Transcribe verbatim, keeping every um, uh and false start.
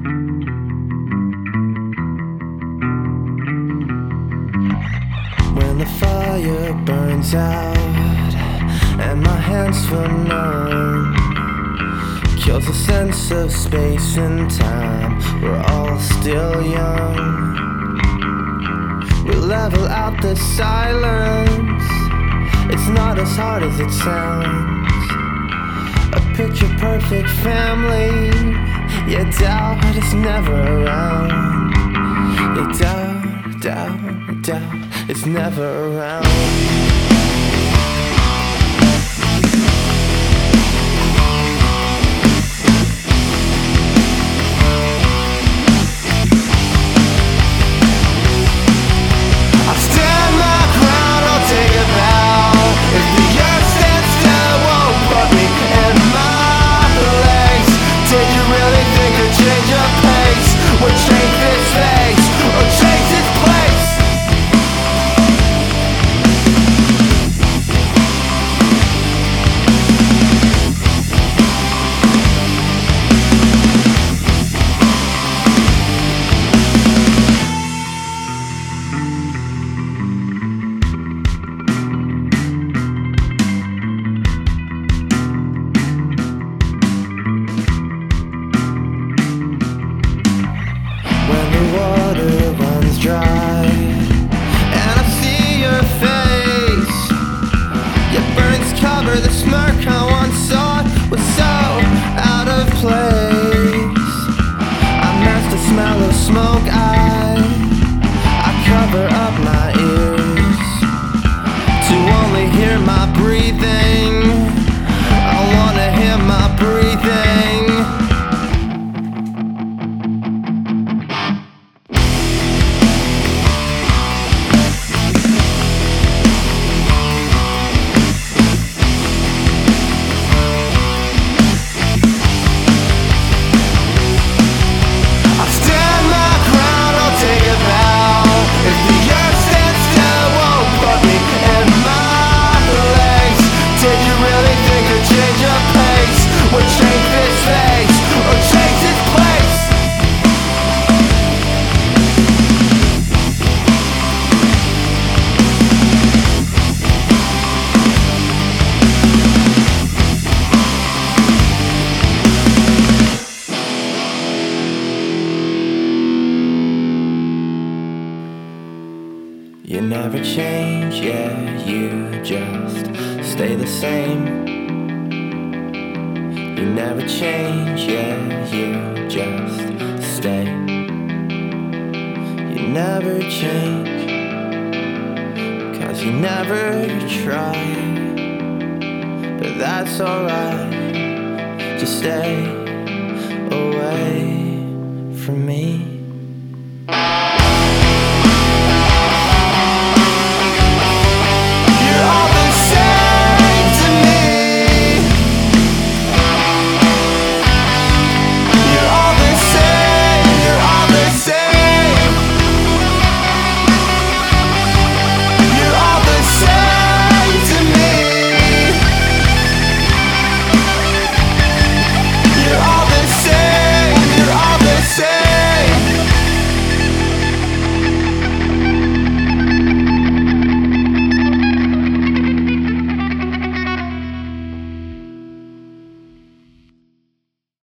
When the fire burns out and my hands feel numb, kills a sense of space and time. We're all still young. We level out the silence. It's not as hard as it sounds. A picture perfect family. Yeah, doubt is never around. Yeah, doubt, doubt, doubt is never around. The smirk I once saw was so out of place. I masked the smell of smoke. I, I cover up my ears to only hear my breathing. I wanna hear my breathing. You never change, yeah, you just stay the same. You never change, yeah, you just stay. You never change, 'cause you never try. But that's alright, just stay away from me.